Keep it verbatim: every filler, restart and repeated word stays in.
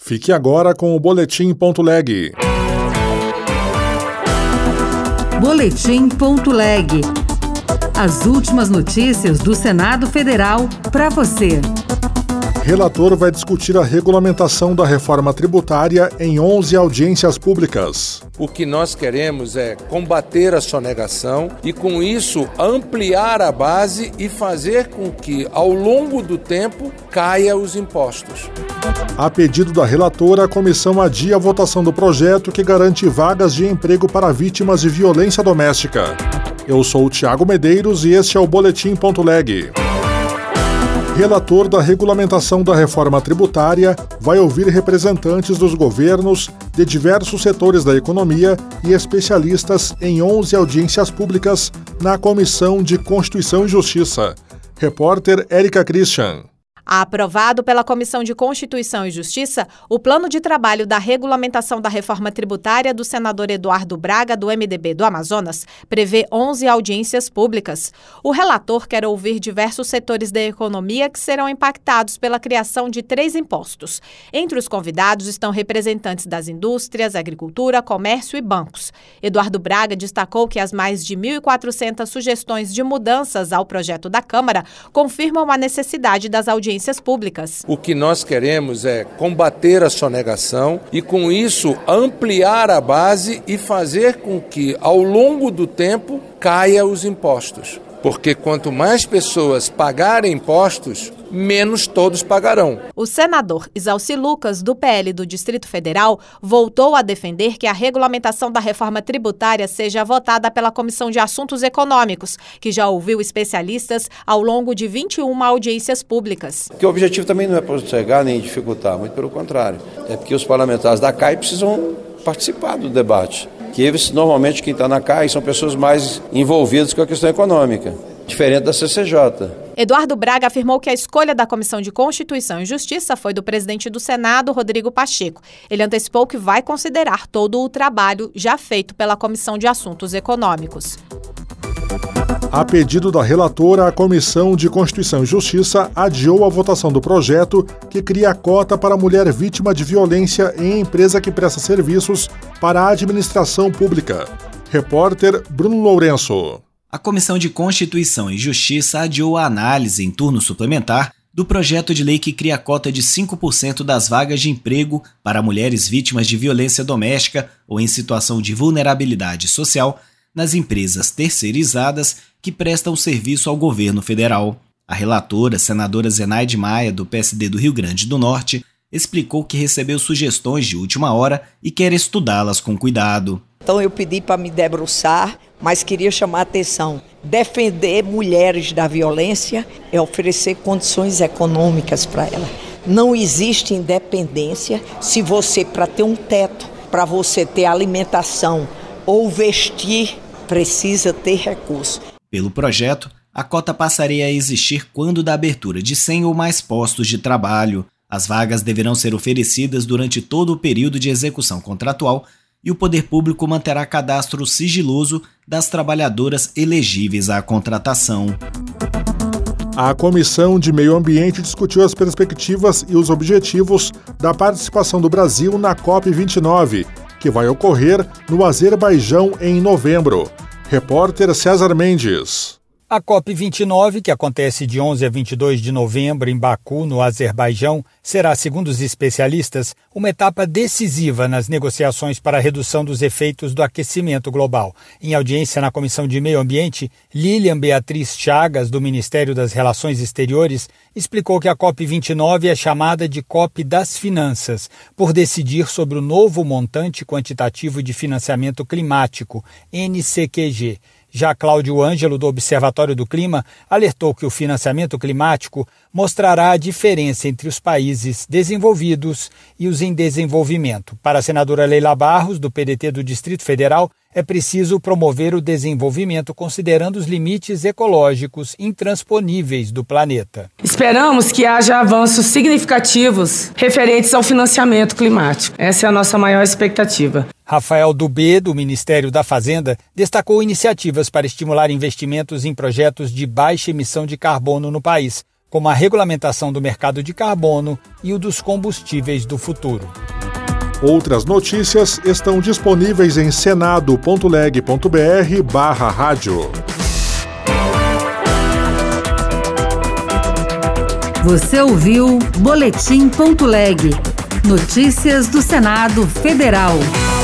Fique agora com o Boletim Ponto Leg. Boletim Ponto Leg. As últimas notícias do Senado Federal para você. Relator vai discutir a regulamentação da reforma tributária em onze audiências públicas. O que nós queremos é combater a sonegação e, com isso, ampliar a base e fazer com que, ao longo do tempo, caia os impostos. A pedido da relatora, a comissão adia a votação do projeto que garante vagas de emprego para vítimas de violência doméstica. Eu sou o Thiago Medeiros e este é o Boletim Ponto Leg. Relator da regulamentação da reforma tributária vai ouvir representantes dos governos, de diversos setores da economia e especialistas em onze audiências públicas na Comissão de Constituição e Justiça. Repórter Érica Christian. Aprovado pela Comissão de Constituição e Justiça, o plano de trabalho da regulamentação da reforma tributária do senador Eduardo Braga, do M D B do Amazonas, prevê onze audiências públicas. O relator quer ouvir diversos setores da economia que serão impactados pela criação de três impostos. Entre os convidados estão representantes das indústrias, agricultura, comércio e bancos. Eduardo Braga destacou que as mais de mil e quatrocentas sugestões de mudanças ao projeto da Câmara confirmam a necessidade das audiências públicas. O que nós queremos é combater a sonegação e, com isso, ampliar a base e fazer com que, ao longo do tempo, caia os impostos. Porque quanto mais pessoas pagarem impostos, menos todos pagarão. O senador Isalci Lucas, do P L do Distrito Federal, voltou a defender que a regulamentação da reforma tributária seja votada pela Comissão de Assuntos Econômicos, que já ouviu especialistas ao longo de vinte e uma audiências públicas. Porque o objetivo também não é postergar nem dificultar, muito pelo contrário. É porque os parlamentares da C A I precisam participar do debate. Que eles, normalmente, quem está na C A I são pessoas mais envolvidas com a questão econômica, diferente da C C J. Eduardo Braga afirmou que a escolha da Comissão de Constituição e Justiça foi do presidente do Senado, Rodrigo Pacheco. Ele antecipou que vai considerar todo o trabalho já feito pela Comissão de Assuntos Econômicos. A pedido da relatora, a Comissão de Constituição e Justiça adiou a votação do projeto que cria a cota para mulher vítima de violência em empresa que presta serviços para a administração pública. Repórter Bruno Lourenço. A Comissão de Constituição e Justiça adiou a análise em turno suplementar do projeto de lei que cria a cota de cinco por cento das vagas de emprego para mulheres vítimas de violência doméstica ou em situação de vulnerabilidade social nas empresas terceirizadas que prestam serviço ao governo federal. A relatora, senadora Zenaide Maia, do P S D do Rio Grande do Norte, explicou que recebeu sugestões de última hora e quer estudá-las com cuidado. Então eu pedi para me debruçar, mas queria chamar a atenção. Defender mulheres da violência é oferecer condições econômicas para elas. Não existe independência se você, para ter um teto, para você ter alimentação ou vestir, precisa ter recurso. Pelo projeto, a cota passaria a existir quando da abertura de cem ou mais postos de trabalho. As vagas deverão ser oferecidas durante todo o período de execução contratual e o poder público manterá cadastro sigiloso das trabalhadoras elegíveis à contratação. A Comissão de Meio Ambiente discutiu as perspectivas e os objetivos da participação do Brasil na COP vinte e nove, que vai ocorrer no Azerbaijão em novembro. Repórter César Mendes. A COP vinte e nove, que acontece de onze a vinte e dois de novembro em Baku, no Azerbaijão, será, segundo os especialistas, uma etapa decisiva nas negociações para a redução dos efeitos do aquecimento global. Em audiência na Comissão de Meio Ambiente, Lilian Beatriz Chagas, do Ministério das Relações Exteriores, explicou que a COP vinte e nove é chamada de COP das Finanças, por decidir sobre o novo montante quantitativo de financiamento climático, N C Q G. Já Cláudio Ângelo, do Observatório do Clima, alertou que o financiamento climático mostrará a diferença entre os países desenvolvidos e os em desenvolvimento. Para a senadora Leila Barros, do P D T do Distrito Federal, é preciso promover o desenvolvimento considerando os limites ecológicos intransponíveis do planeta. Esperamos que haja avanços significativos referentes ao financiamento climático. Essa é a nossa maior expectativa. Rafael Dubé, do Ministério da Fazenda, destacou iniciativas para estimular investimentos em projetos de baixa emissão de carbono no país. como a regulamentação do mercado de carbono e o dos combustíveis do futuro. Outras notícias estão disponíveis em senado.leg.br barra rádio. Você ouviu Boletim.leg. Notícias do Senado Federal.